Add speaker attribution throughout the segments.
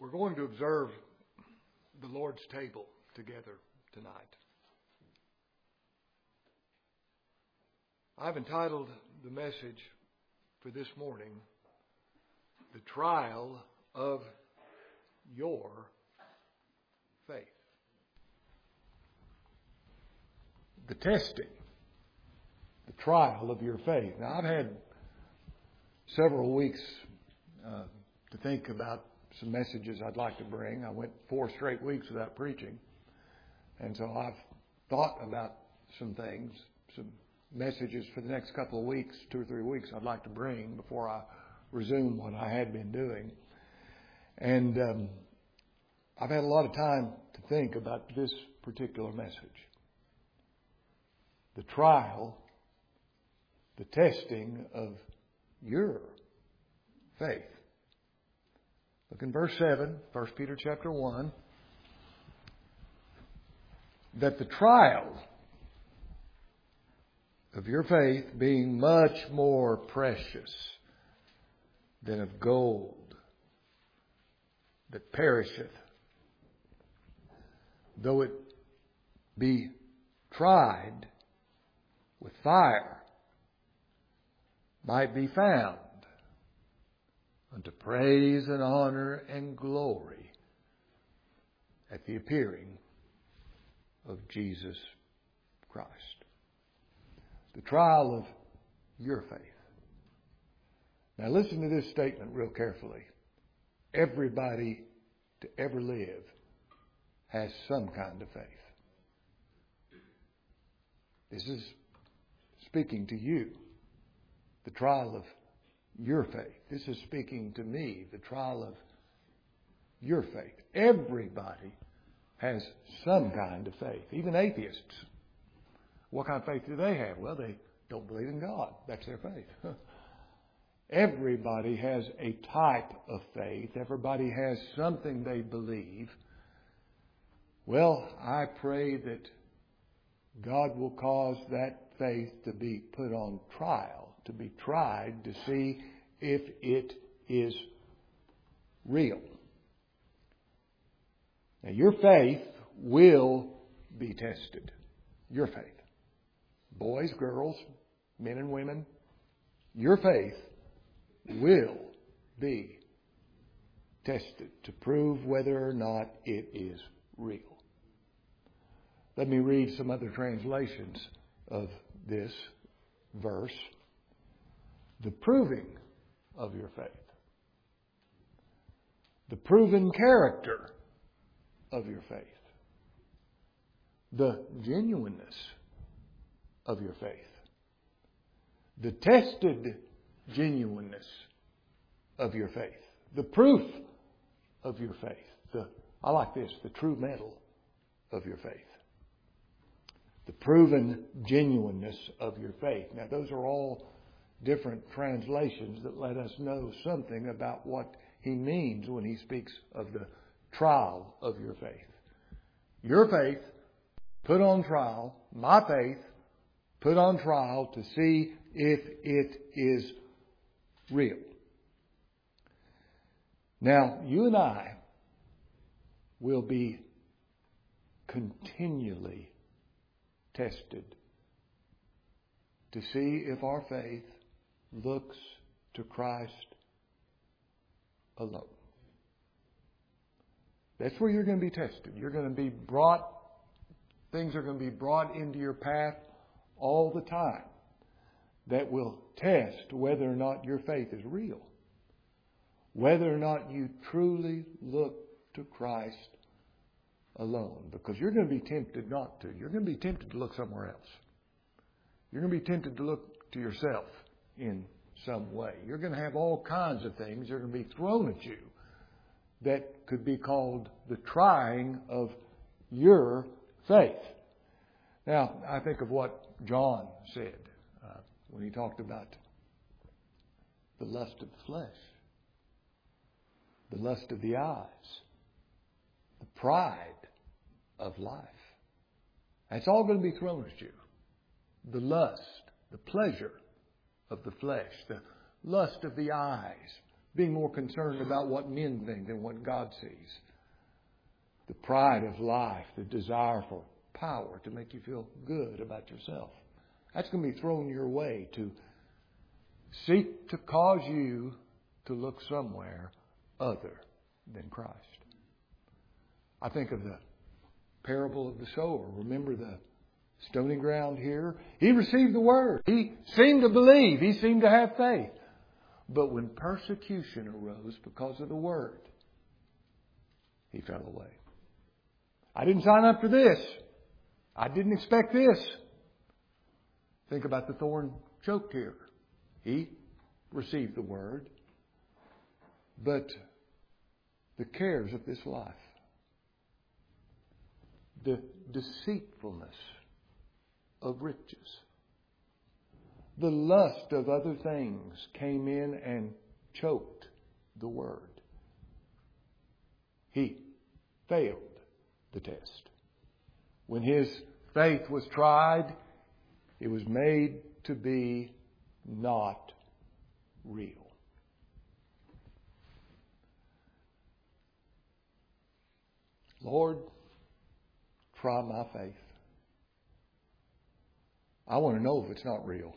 Speaker 1: We're going to observe the Lord's table together tonight. I've entitled the message for this morning, The Trial of Your Faith. The testing, the trial of your faith. Now, I've had several weeks to think about some messages I'd like to bring. I went 4 straight weeks without preaching. And so I've thought about some things, some messages for the next couple of weeks, 2 or 3 weeks I'd like to bring before I resume what I had been doing. And I've had a lot of time to think about this particular message. The trial, the testing of your faith. Look in verse 7, 1 Peter chapter 1. That the trial of your faith, being much more precious than of gold that perisheth, though it be tried with fire, might be found unto praise and honor and glory at the appearing of Jesus Christ. The trial of your faith. Now listen to this statement real carefully. Everybody to ever live has some kind of faith. This is speaking to you. The trial of your faith. This is speaking to me, the trial of your faith. Everybody has some kind of faith. Even atheists. What kind of faith do they have? Well, they don't believe in God. That's their faith. Everybody has a type of faith. Everybody has something they believe. Well, I pray that God will cause that faith to be put on trial, to be tried to see if it is real. Now, your faith will be tested. Your faith. Boys, girls, men and women, your faith will be tested to prove whether or not it is real. Let me read some other translations of this verse. The proving of your faith. The proven character of your faith. The genuineness of your faith. The tested genuineness of your faith. The proof of your faith. I like this, the true metal of your faith. The proven genuineness of your faith. Now those are all different translations that let us know something about what he means when he speaks of the trial of your faith. Your faith put on trial, my faith put on trial to see if it is real. Now, you and I will be continually tested to see if our faith looks to Christ alone. That's where you're going to be tested. You're going to be things are going to be brought into your path all the time that will test whether or not your faith is real. Whether or not you truly look to Christ alone. Because you're going to be tempted not to. You're going to be tempted to look somewhere else. You're going to be tempted to look to yourself in some way. You're going to have all kinds of things that are going to be thrown at you that could be called the trying of your faith. Now, I think of what John said when he talked about the lust of the flesh, the lust of the eyes, the pride of life. That's all going to be thrown at you. The lust, the pleasure of the flesh, the lust of the eyes, Being more concerned about what men think than what God sees. The pride of life, the desire for power to make you feel good about yourself. That's going to be thrown your way to seek to cause you to look somewhere other than Christ. I think of the parable of the sower. Remember the stony ground here? He received the word. He seemed to believe. He seemed to have faith. But when persecution arose because of the word, he fell away. I didn't sign up for this. I didn't expect this. Think about the thorn choked here. He received the word, but the cares of this life, the deceitfulness of riches, the lust of other things came in and choked the word. He failed the test. When his faith was tried, it was made to be not real. Lord, try my faith. I want to know if it's not real.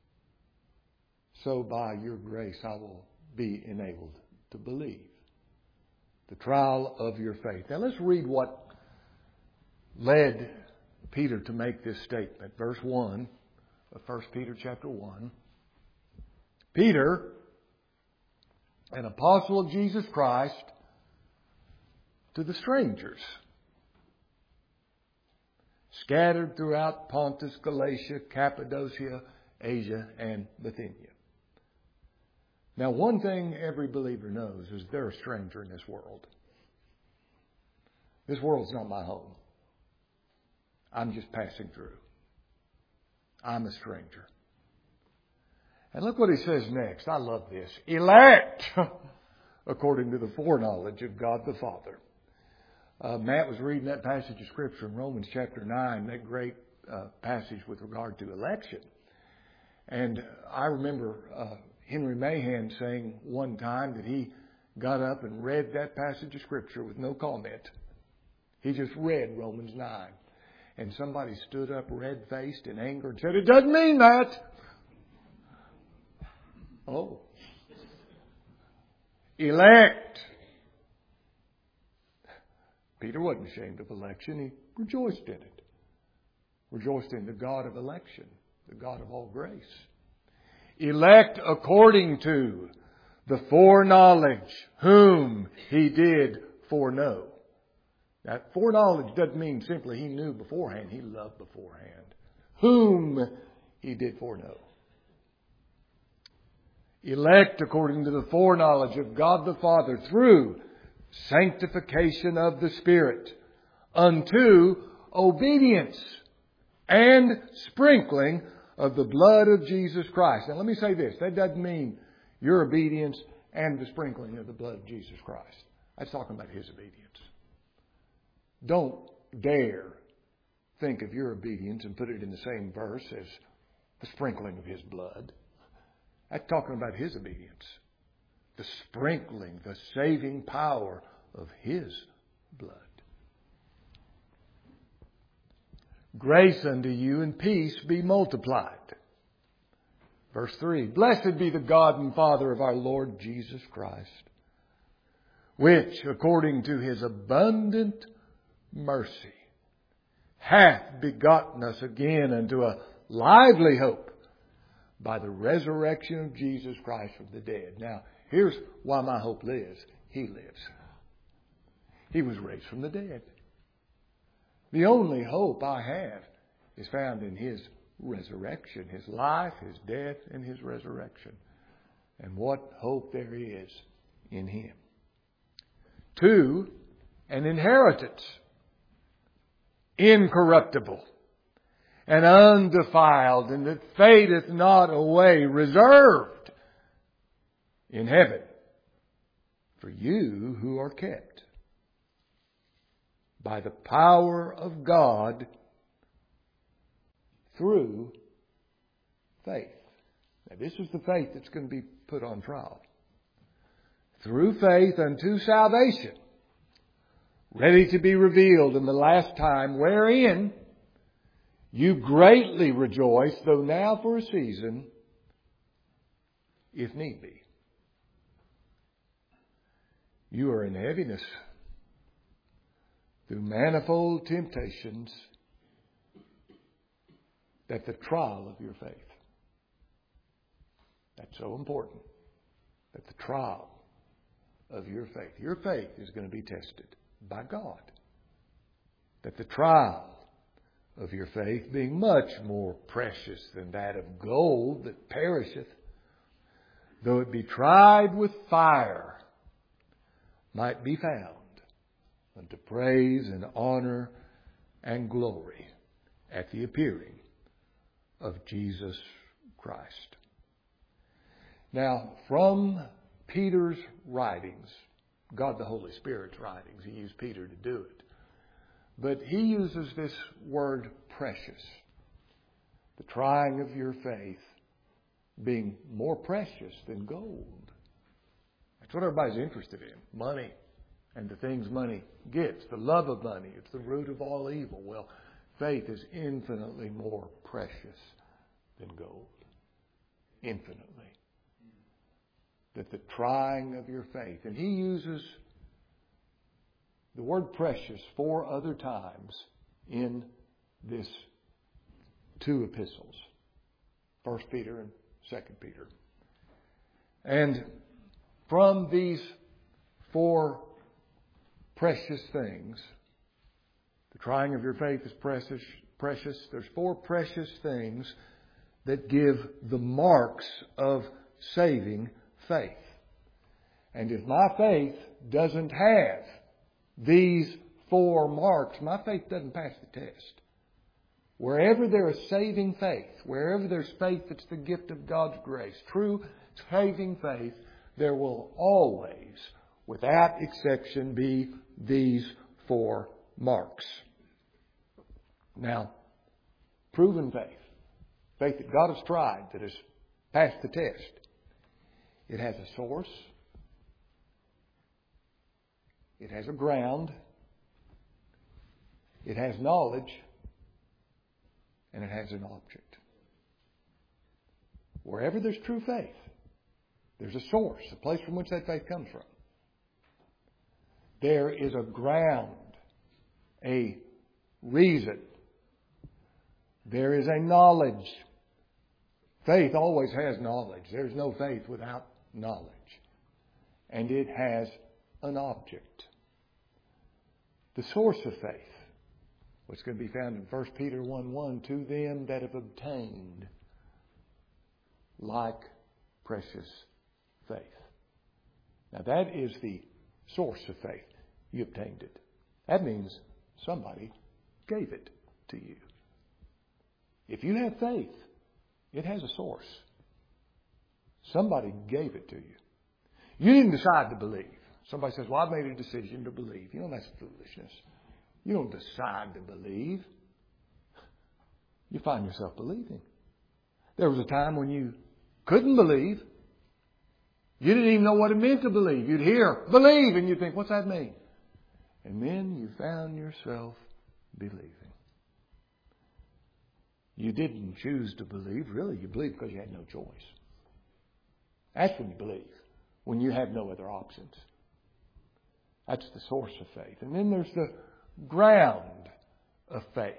Speaker 1: So by your grace, I will be enabled to believe. The trial of your faith. Now let's read what led Peter to make this statement. Verse 1 of 1 Peter chapter 1. Peter, an apostle of Jesus Christ, to the strangers scattered throughout Pontus, Galatia, Cappadocia, Asia, and Bithynia. Now, one thing every believer knows is they're a stranger in this world. This world's not my home. I'm just passing through. I'm a stranger. And look what he says next. I love this. Elect, according to the foreknowledge of God the Father. Matt was reading that passage of Scripture in Romans chapter 9, that great passage with regard to election. And I remember Henry Mahan saying one time that he got up and read that passage of Scripture with no comment. He just read Romans 9. And somebody stood up red-faced in anger and said, "It doesn't mean that." Oh. Elect. Peter wasn't ashamed of election. He rejoiced in it. Rejoiced in the God of election, the God of all grace. Elect according to the foreknowledge whom he did foreknow. That foreknowledge doesn't mean simply he knew beforehand. He loved beforehand. Whom he did foreknow. Elect according to the foreknowledge of God the Father through sanctification of the Spirit unto obedience and sprinkling of the blood of Jesus Christ. Now let me say this. That doesn't mean your obedience and the sprinkling of the blood of Jesus Christ. That's talking about His obedience. Don't dare think of your obedience and put it in the same verse as the sprinkling of His blood. That's talking about His obedience. The sprinkling, the saving power of His blood. Grace unto you and peace be multiplied. Verse 3. Blessed be the God and Father of our Lord Jesus Christ, which, according to His abundant mercy, hath begotten us again unto a lively hope by the resurrection of Jesus Christ from the dead. Now, here's why my hope lives. He lives. He was raised from the dead. The only hope I have is found in His resurrection, His life, His death, and His resurrection. And what hope there is in Him. 2, an inheritance, incorruptible and undefiled, and that fadeth not away, reserved in heaven for you who are kept by the power of God through faith. Now, this is the faith that's going to be put on trial. through faith unto salvation, ready to be revealed in the last time, wherein you greatly rejoice, though now for a season, if need be. You are in heaviness through manifold temptations, that the trial of your faith. That's so important. That the trial of your faith. Your faith is going to be tested by God. That the trial of your faith, being much more precious than that of gold that perisheth, though it be tried with fire, might be found unto praise and honor and glory at the appearing of Jesus Christ. Now, from Peter's writings, God the Holy Spirit's writings, He used Peter to do it. But He uses this word precious. The trying of your faith being more precious than gold. That's what everybody's interested in. Money and the things money gets. The love of money. It's the root of all evil. Well, faith is infinitely more precious than gold. Infinitely. That the trying of your faith. And he uses the word precious 4 other times in this 2 epistles. 1 Peter and 2 Peter. And from these 4 precious things, the trying of your faith is precious. There's 4 precious things that give the marks of saving faith. And if my faith doesn't have these 4 marks, my faith doesn't pass the test. Wherever there is saving faith, wherever there's faith that's the gift of God's grace, true saving faith, there will always, without exception, be these 4 marks. Now, proven faith, faith that God has tried, that has passed the test, it has a source, it has a ground, it has knowledge, and it has an object. Wherever there's true faith, there's a source, a place from which that faith comes from. There is a ground, a reason. There is a knowledge. Faith always has knowledge. There's no faith without knowledge. And it has an object. The source of faith, what's going to be found in 1 Peter 1:1, to them that have obtained like precious faith. Now that is the source of faith. You obtained it. That means somebody gave it to you. If you have faith, it has a source. Somebody gave it to you. You didn't decide to believe. Somebody says, well, I've made a decision to believe. You know, that's foolishness. You don't decide to believe. You find yourself believing. There was a time when you couldn't believe. You didn't even know what it meant to believe. You'd hear, believe, and you'd think, what's that mean? And then you found yourself believing. You didn't choose to believe. Really, you believed because you had no choice. That's when you believe. When you have no other options. That's the source of faith. And then there's the ground of faith.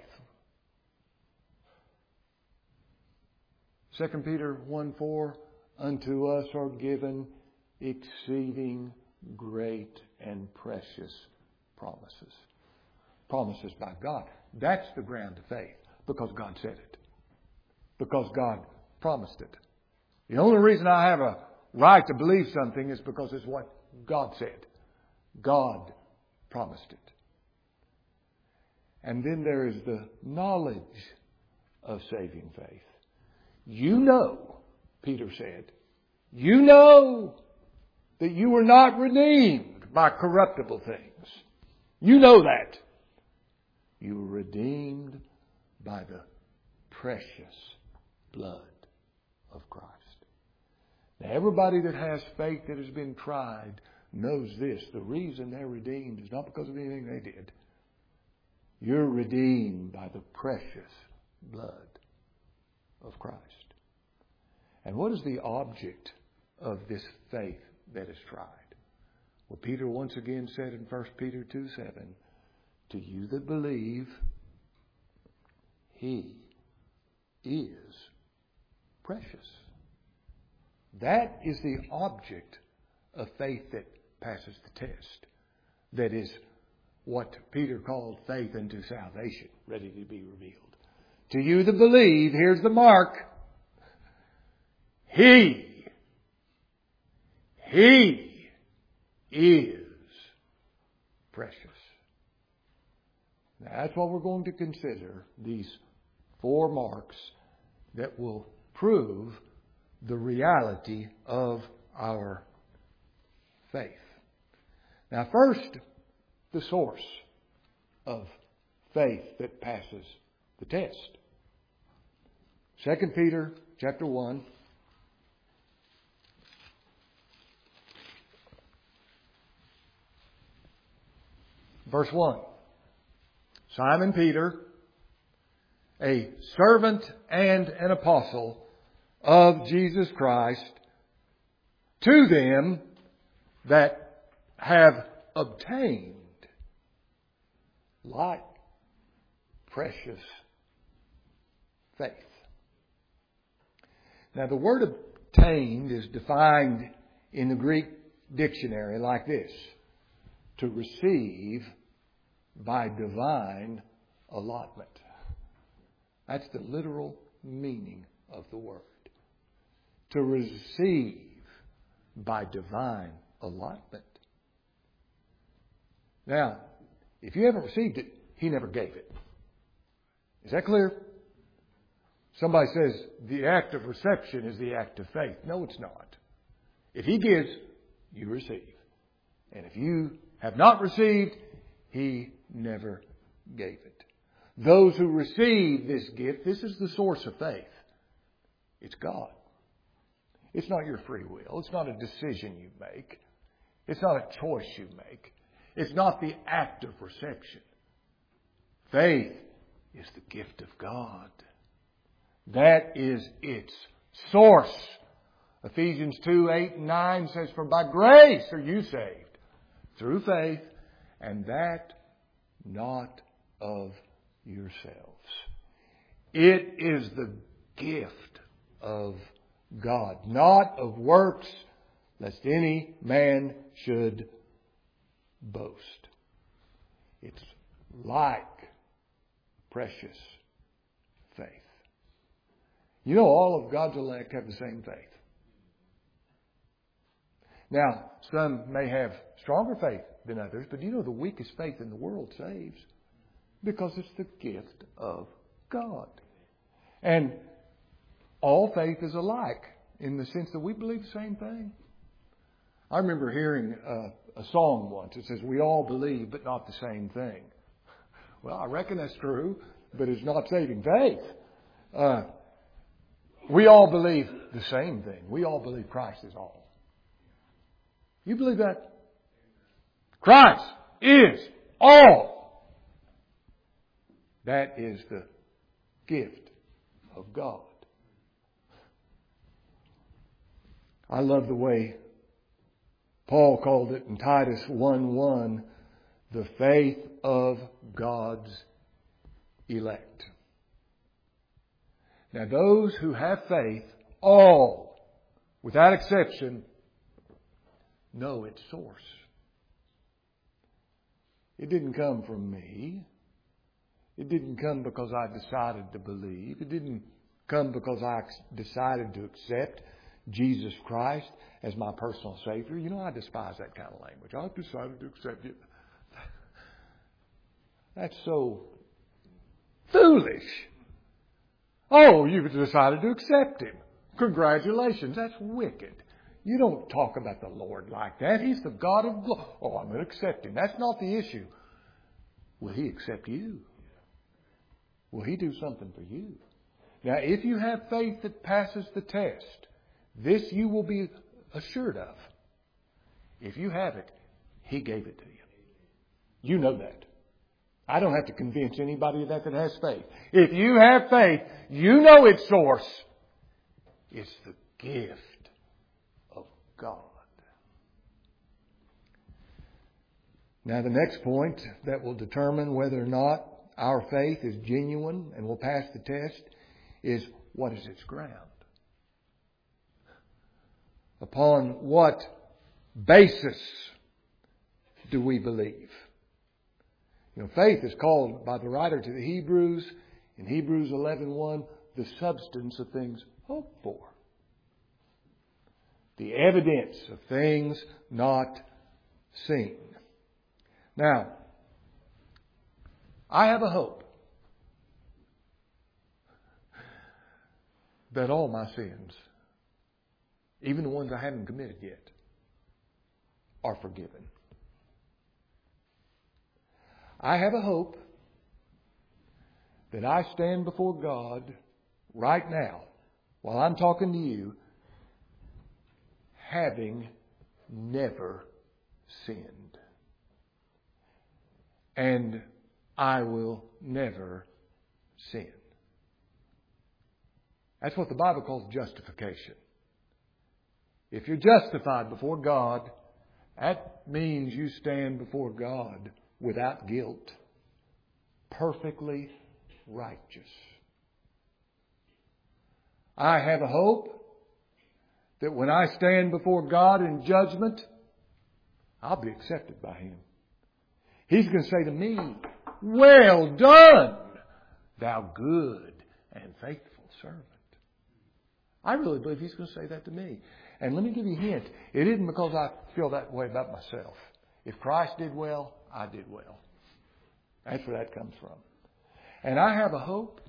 Speaker 1: 2 Peter 1:4, unto us are given exceeding great and precious promises. Promises by God. That's the ground of faith. Because God said it. Because God promised it. The only reason I have a right to believe something is because it's what God said. God promised it. And then there is the knowledge of saving faith. You know, Peter said, you know that you were not redeemed by corruptible things. You know that. You were redeemed by the precious blood of Christ. Now, everybody that has faith that has been tried knows this. The reason they're redeemed is not because of anything they did. You're redeemed by the precious blood of Christ. And what is the object of this faith that is tried? Well, Peter once again said in 1 Peter 2:7, to you that believe, He is precious. That is the object of faith that passes the test. That is what Peter called faith unto salvation, ready to be revealed. To you that believe, here's the mark. He is precious. Now, that's what we're going to consider, these 4 marks that will prove the reality of our faith. Now, first, the source of faith that passes the test. 2 Peter chapter 1. Verse 1. Simon Peter, a servant and an apostle of Jesus Christ, to them that have obtained like precious faith. Now, the word obtained is defined in the Greek dictionary like this: to receive by divine allotment. That's the literal meaning of the word. To receive by divine allotment. Now, if you haven't received it, He never gave it. Is that clear? Somebody says the act of reception is the act of faith. No, it's not. If He gives, you receive. And if you have not received, He never gave it. Those who receive this gift, this is the source of faith. It's God. It's not your free will. It's not a decision you make. It's not a choice you make. It's not the act of reception. Faith is the gift of God. That is its source. Ephesians 2:8-9 says, for by grace are you saved, through faith, and that not of yourselves. It is the gift of God, not of works, lest any man should boast. It's like precious faith. You know, all of God's elect have the same faith. Now, some may have stronger faith than others, but you know the weakest faith in the world saves, because it's the gift of God. And all faith is alike in the sense that we believe the same thing. I remember hearing a song once. It says, we all believe, but not the same thing. Well, I reckon that's true, but it's not saving faith. We all believe the same thing. We all believe Christ is all. You believe that? Christ is all. That is the gift of God. I love the way Paul called it in Titus 1:1, the faith of God's elect. Now those who have faith, all, without exception, know its source. It didn't come from me. It didn't come because I decided to believe. It didn't come because I decided to accept Jesus Christ as my personal Savior. You know, I despise that kind of language. I've decided to accept it. That's so foolish. Oh, you've decided to accept Him. Congratulations. That's wicked. You don't talk about the Lord like that. He's the God of glory. Oh, I'm going to accept Him. That's not the issue. Will He accept you? Will He do something for you? Now, if you have faith that passes the test, This you will be assured of. If you have it, He gave it to you. You know that. I don't have to convince anybody of that has faith. If you have faith, you know its source. It's the gift of God. Now the next point that will determine whether or not our faith is genuine and will pass the test is, what is its ground? Upon what basis do we believe? You know, faith is called by the writer to the Hebrews in Hebrews 11:1 the substance of things hoped for. The evidence of things not seen. Now, I have a hope that all my sins, even the ones I haven't committed yet, are forgiven. I have a hope that I stand before God right now, while I'm talking to you, having never sinned. And I will never sin. That's what the Bible calls justification. If you're justified before God, that means you stand before God without guilt, perfectly righteous. I have a hope that when I stand before God in judgment, I'll be accepted by Him. He's going to say to me, "Well done, thou good and faithful servant." I really believe He's going to say that to me. And let me give you a hint. It isn't because I feel that way about myself. If Christ did well, I did well. That's where that comes from. And I have a hope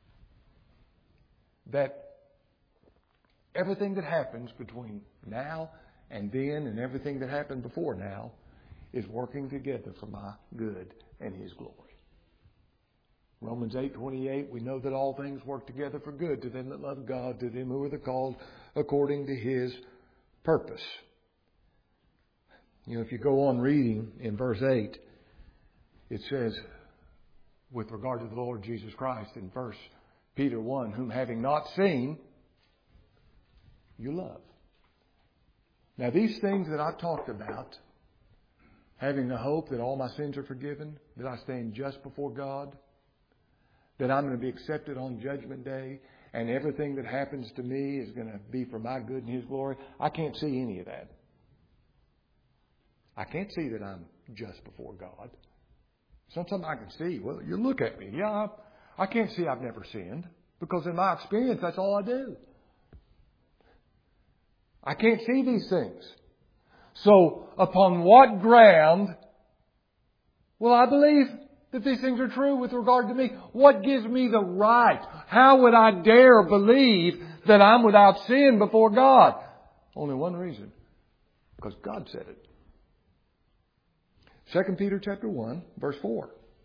Speaker 1: that everything that happens between now and then and everything that happened before now is working together for my good and His glory. Romans 8:28, we know that all things work together for good to them that love God, to them who are the called according to His purpose. You know, if you go on reading in verse 8, it says, with regard to the Lord Jesus Christ in 1 Peter 1, whom having not seen, you love. Now these things that I've talked about, having the hope that all my sins are forgiven, that I stand just before God, that I'm going to be accepted on Judgment Day, and everything that happens to me is going to be for my good and His glory, I can't see any of that. I can't see that I'm just before God. Sometimes I can see, well, you look at me. Yeah, I can't see I've never sinned, because in my experience, that's all I do. I can't see these things. So, upon what ground will I believe that these things are true with regard to me? What gives me the right? How would I dare believe that I'm without sin before God? Only one reason. Because God said it. 2 Peter chapter 1, verse 4.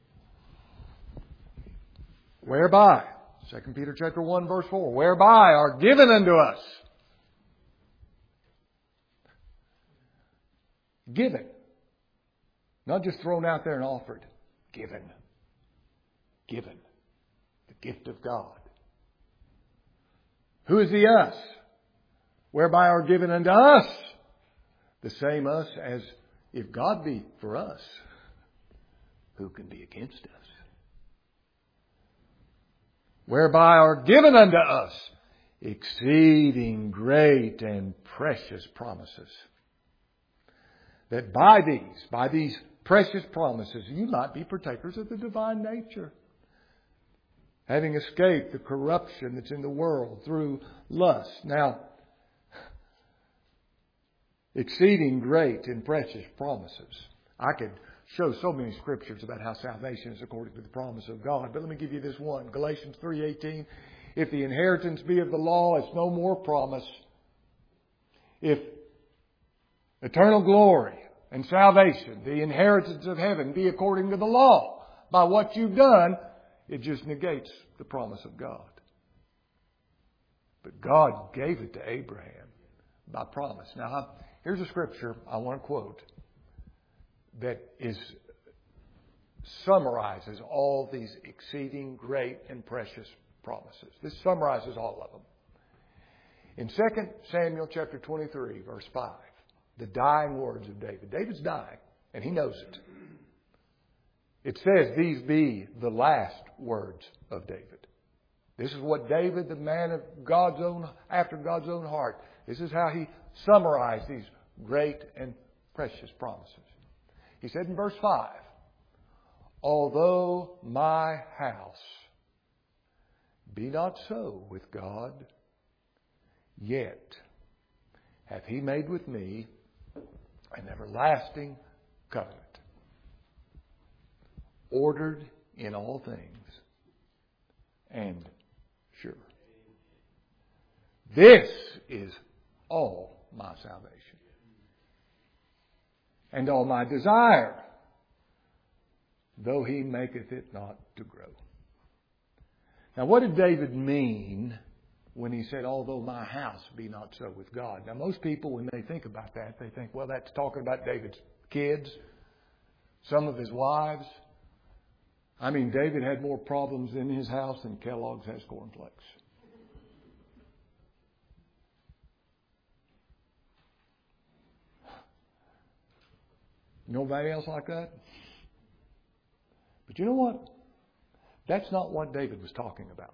Speaker 1: Whereby, 2 Peter chapter 1, verse 4, whereby are given unto us. Given. Not just thrown out there and offered. Given. Given. The gift of God. Who is the us? Whereby are given unto us. The same us as if God be for us, who can be against us? Whereby are given unto us exceeding great and precious promises. That by these precious promises, you might be partakers of the divine nature. Having escaped the corruption that's in the world through lust. Now, exceeding great and precious promises. I could show so many scriptures about how salvation is according to the promise of God. But let me give you this one. Galatians 3:18. If the inheritance be of the law, it's no more promise. If eternal glory and salvation, the inheritance of heaven, be according to the law, by what you've done, it just negates the promise of God. But God gave it to Abraham by promise. Now, here's a scripture I want to quote that summarizes all these exceeding great and precious promises. This summarizes all of them. In 2 Samuel chapter 23, verse 5, the dying words of David. David's dying, and he knows it. It says, these be the last words of David. This is what David, the man of after God's own heart, this is how he summarized these great and precious promises. He said in verse 5, although my house be not so with God, yet hath He made with me an everlasting covenant, ordered in all things and sure. This is all my salvation and all my desire, though He maketh it not to grow. Now, what did David mean when he said, although my house be not so with God? Now, most people, when they think about that, they think, well, that's talking about David's kids, some of his wives. I mean, David had more problems in his house than Kellogg's has cornflakes. Nobody else like that? But you know what? That's not what David was talking about.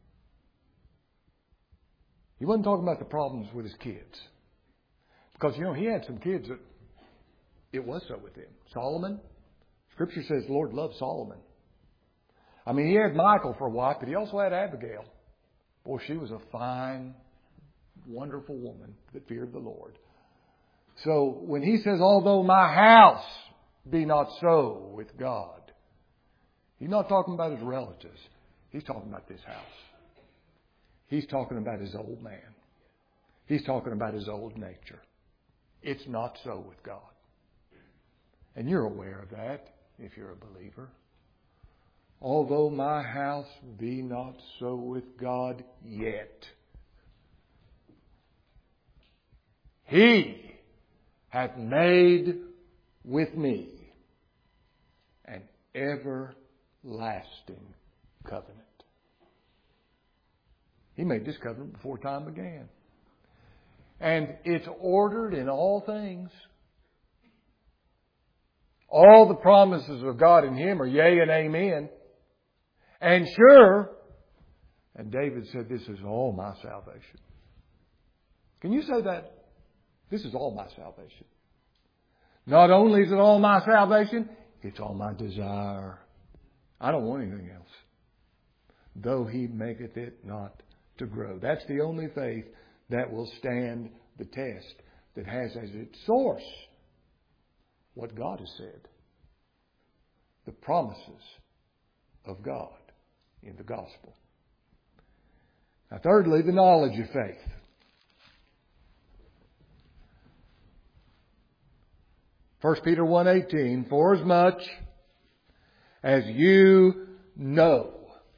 Speaker 1: He wasn't talking about the problems with his kids. Because, he had some kids that it was so with him. Solomon, Scripture says the Lord loved Solomon. I mean, he had Michal for a wife, but he also had Abigail. Boy, she was a fine, wonderful woman that feared the Lord. So when he says, although my house be not so with God, he's not talking about his relatives. He's talking about this house. He's talking about his old man. He's talking about his old nature. It's not so with God. And you're aware of that if you're a believer. Although my house be not so with God yet, He hath made with me an everlasting covenant. He made this covenant before time began. And it's ordered in all things. All the promises of God in Him are yea and amen. And sure. And David said, this is all my salvation. Can you say that? This is all my salvation. Not only is it all my salvation, it's all my desire. I don't want anything else. Though He maketh it not to grow. That's the only faith that will stand the test, that has as its source what God has said. The promises of God in the gospel. Now, thirdly, the knowledge of faith. First Peter 1:18, for as much as you know.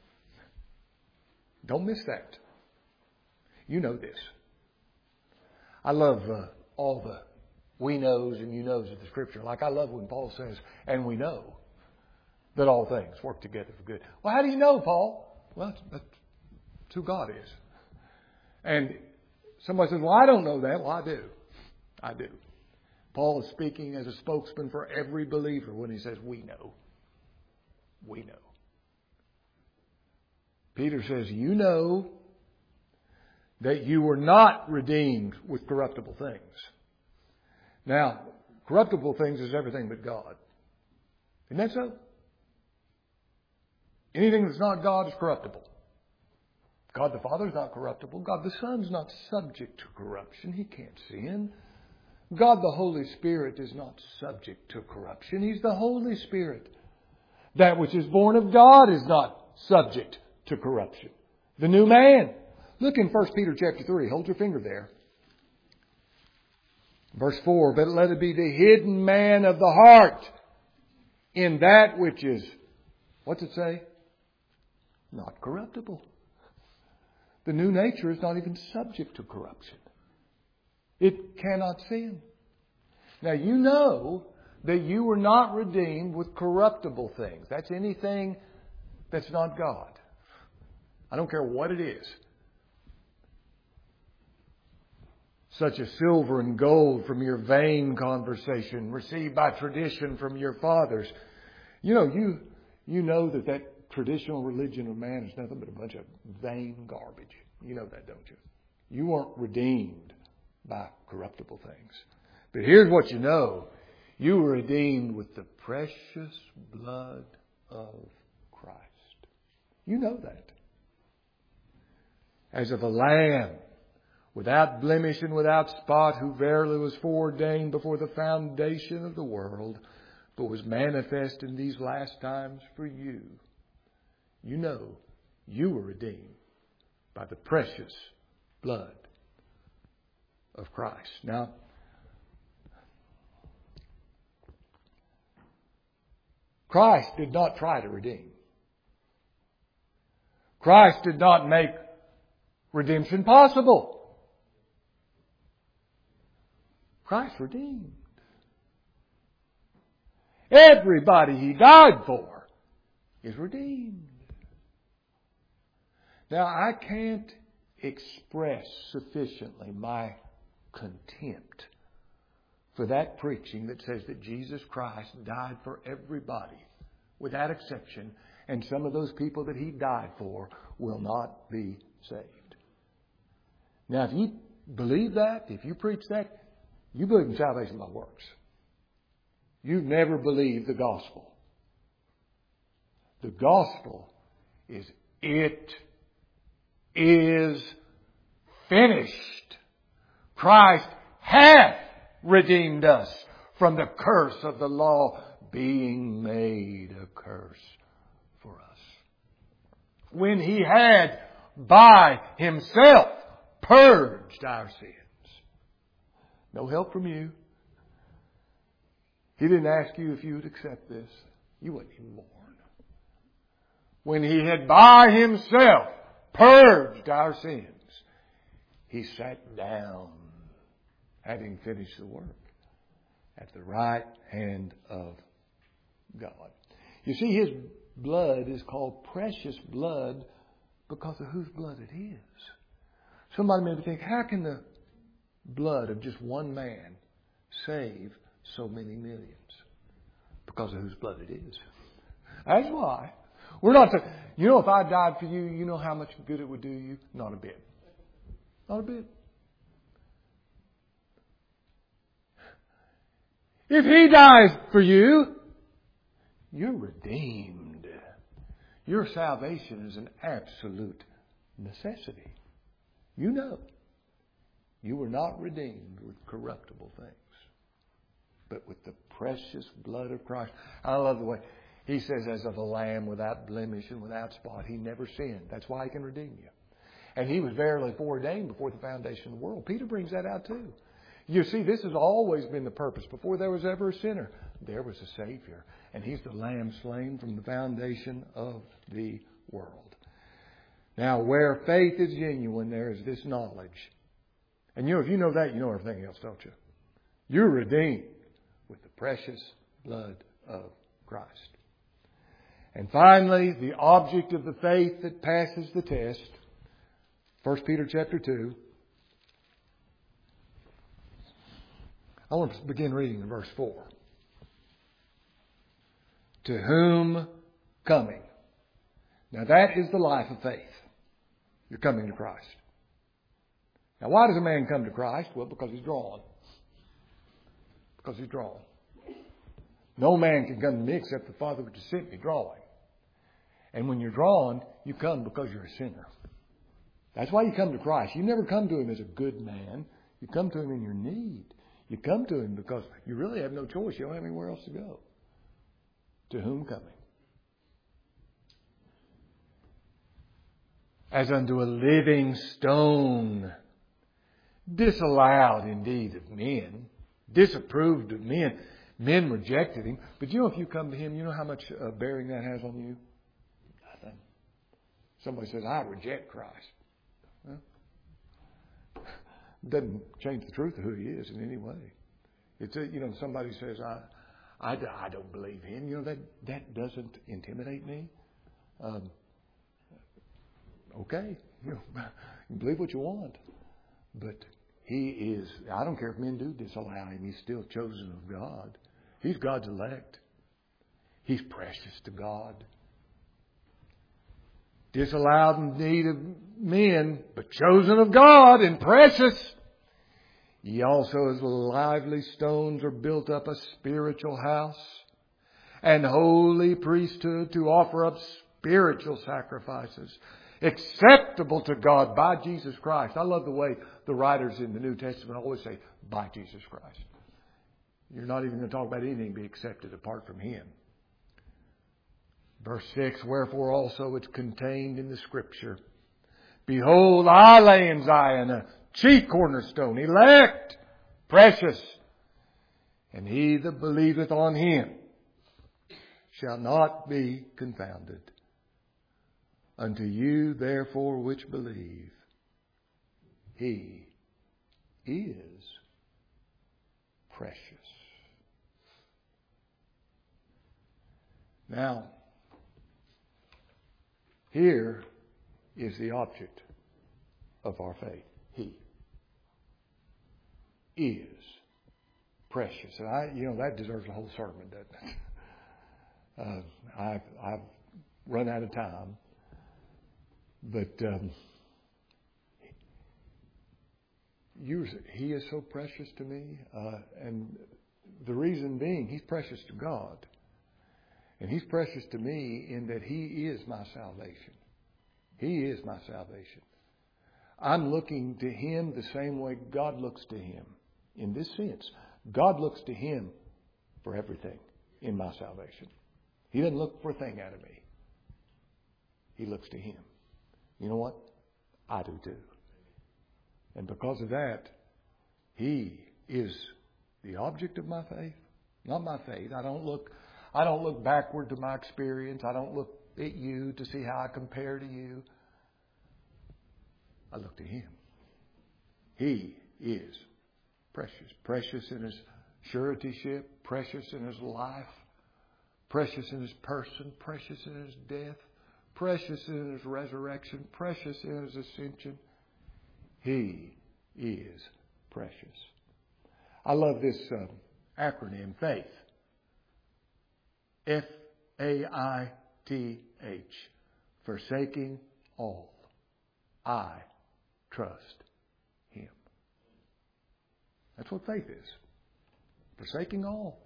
Speaker 1: Don't miss that. You know this. I love all the we knows and you knows of the Scripture. Like I love when Paul says, and we know that all things work together for good. Well, how do you know, Paul? Well, that's who God is. And somebody says, well, I don't know that. Well, I do. I do. Paul is speaking as a spokesman for every believer when he says, we know. We know. Peter says, you know that you were not redeemed with corruptible things. Now, corruptible things is everything but God. Isn't that so? Anything that's not God is corruptible. God the Father is not corruptible. God the Son is not subject to corruption. He can't sin. God the Holy Spirit is not subject to corruption. He's the Holy Spirit. That which is born of God is not subject to corruption. The new man. Look in 1 Peter chapter 3. Hold your finger there. Verse 4. But let it be the hidden man of the heart in that which is, what's it say? Not corruptible. The new nature is not even subject to corruption. It cannot sin. Now you know that you were not redeemed with corruptible things. That's anything that's not God. I don't care what it is. Such as silver and gold from your vain conversation, received by tradition from your fathers. You know that traditional religion of man is nothing but a bunch of vain garbage. You know that, don't you? You weren't redeemed by corruptible things. But here's what you know. You were redeemed with the precious blood of Christ. You know that. As of a lamb, without blemish and without spot, who verily was foreordained before the foundation of the world, but was manifest in these last times for you. You know you were redeemed by the precious blood of Christ. Now, Christ did not try to redeem. Christ did not make redemption possible. Christ redeemed. Everybody He died for is redeemed. Now, I can't express sufficiently my contempt for that preaching that says that Jesus Christ died for everybody without exception, and some of those people that He died for will not be saved. Now, if you believe that, if you preach that, you believe in salvation by works. You've never believed the gospel. The gospel is, it is finished. Christ hath redeemed us from the curse of the law, being made a curse for us. When He had by Himself purged our sins. No help from you. He didn't ask you if you would accept this. You weren't even born. When He had by Himself purged our sins, He sat down, having finished the work, at the right hand of God. You see, His blood is called precious blood because of whose blood it is. Somebody may think, how can the blood of just one man save so many millions? Because of whose blood it is. That's why. We're not saying, if I died for you, you know how much good it would do you? Not a bit. Not a bit. If He dies for you, you're redeemed. Your salvation is an absolute necessity. You know. You were not redeemed with corruptible things, but with the precious blood of Christ. I love the way He says, as of a lamb without blemish and without spot. He never sinned. That's why He can redeem you. And He was verily foreordained before the foundation of the world. Peter brings that out too. You see, this has always been the purpose. Before there was ever a sinner, there was a Savior. And He's the Lamb slain from the foundation of the world. Now, where faith is genuine, there is this knowledge. And if you know that, you know everything else, don't you? You're redeemed with the precious blood of Christ. And finally, the object of the faith that passes the test. 1 Peter chapter 2. I want to begin reading in verse 4. To whom coming. Now that is the life of faith. You're coming to Christ. Now why does a man come to Christ? Well, because he's drawn. Because he's drawn. No man can come to me except the Father which has sent me, drawing. And when you're drawn, you come because you're a sinner. That's why you come to Christ. You never come to Him as a good man. You come to Him in your need. You come to Him because you really have no choice. You don't have anywhere else to go. To whom coming? As unto a living stone, disallowed indeed of men, disapproved of men. Men rejected Him. But if you come to Him, you know how much bearing that has on you? Nothing. Somebody says, I reject Christ. Doesn't change the truth of who He is in any way. It's somebody says, I don't believe Him. That doesn't intimidate me. Okay, you can believe what you want, but He is. I don't care if men do disallow Him. He's still chosen of God. He's God's elect. He's precious to God. Disallowed indeed of men, but chosen of God and precious. Ye also as lively stones are built up a spiritual house and holy priesthood to offer up spiritual sacrifices acceptable to God by Jesus Christ. I love the way the writers in the New Testament always say, by Jesus Christ. You're not even going to talk about anything be accepted apart from Him. Verse 6, wherefore also it's contained in the Scripture. Behold, I lay in Zion a chief cornerstone, elect, precious. And he that believeth on Him shall not be confounded. Unto you therefore which believe, He is precious. Now, here is the object of our faith. He is precious. And that deserves a whole sermon, doesn't it? I've run out of time. But He is so precious to me. And the reason being, He's precious to God. And He's precious to me in that He is my salvation. He is my salvation. I'm looking to Him the same way God looks to Him. In this sense, God looks to Him for everything in my salvation. He doesn't look for a thing out of me. He looks to Him. You know what? I do too. And because of that, He is the object of my faith. Not my faith. I don't look backward to my experience. I don't look at you to see how I compare to you. I look to Him. He is precious. Precious in His suretyship. Precious in His life. Precious in His person. Precious in His death. Precious in His resurrection. Precious in His ascension. He is precious. I love this acronym, FAITH. FAITH. Forsaking all. I trust Him. That's what faith is. Forsaking all.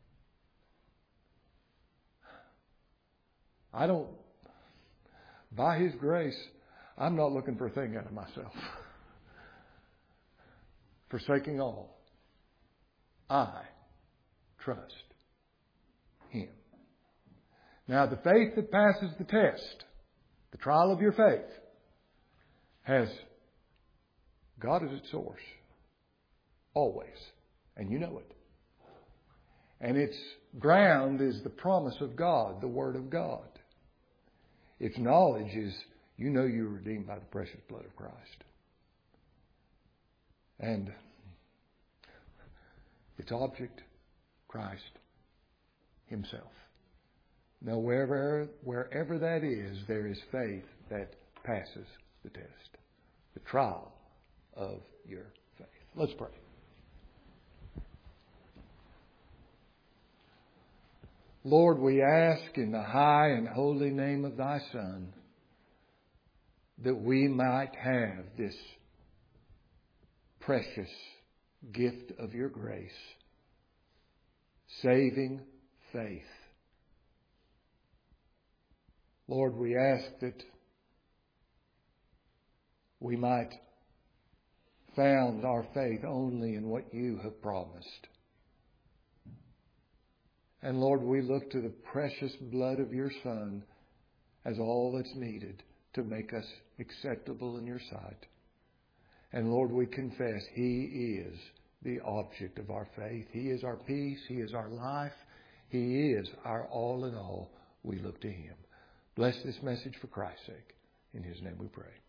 Speaker 1: By His grace, I'm not looking for a thing out of myself. Forsaking all. I trust Him. Now, the faith that passes the test, the trial of your faith, has God as its source. Always. And you know it. And its ground is the promise of God, the Word of God. Its knowledge is, you know you're redeemed by the precious blood of Christ. And its object, Christ Himself. Now, wherever that is, there is faith that passes the test. The trial of your faith. Let's pray. Lord, we ask in the high and holy name of Thy Son that we might have this precious gift of Your grace, saving faith. Lord, we ask that we might found our faith only in what You have promised. And Lord, we look to the precious blood of Your Son as all that's needed to make us acceptable in Your sight. And Lord, we confess He is the object of our faith. He is our peace. He is our life. He is our all in all. We look to Him. Bless this message for Christ's sake. In His name we pray.